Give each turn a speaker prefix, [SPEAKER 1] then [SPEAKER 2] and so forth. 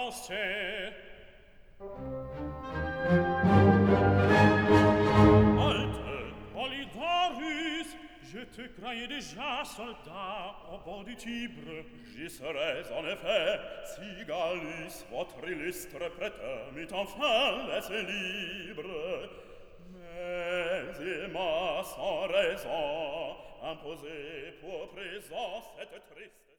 [SPEAKER 1] pensée. Halte, Polydorus, je te croyais déjà soldat au bord du Tibre. J'y serais en effet, si Gallus, votre illustre prêtre, m'eût enfin laissé libre. Mais il m'a sans raison imposé pour présent cette triste